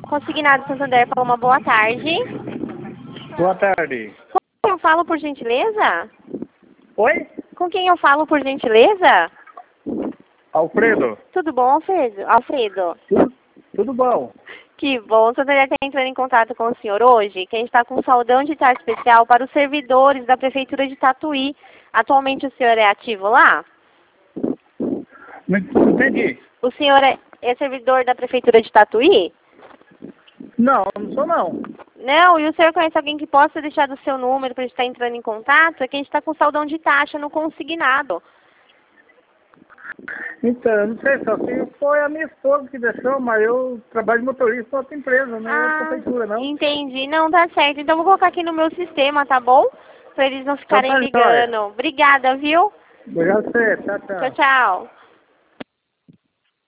Consignado Santander, fala uma boa tarde. Boa tarde. Com quem eu falo, por gentileza? Oi? Com quem eu falo, por gentileza? Alfredo. Tudo bom, Alfredo? Tudo bom? Que bom. O Santander está entrando em contato com o senhor hoje, que a gente está com um saldão de taxa especial para os servidores da Prefeitura de Tatuí. Atualmente o senhor é ativo lá? Não entendi. O senhor é servidor da Prefeitura de Tatuí? Não, não sou não. Não, e o senhor conhece alguém que possa deixar do seu número para a gente estar entrando em contato? É que a gente está com saldão de taxa no consignado. Então, não sei, só se foi a minha esposa que deixou, mas eu trabalho de motorista para outra empresa, não é prefeitura, não. Entendi. Não, tá certo. Então, vou colocar aqui no meu sistema, tá bom? Para eles não ficarem Tá ligando. jóia. Obrigada, viu? Obrigado a você. Tchau, Tchau, tchau. tchau.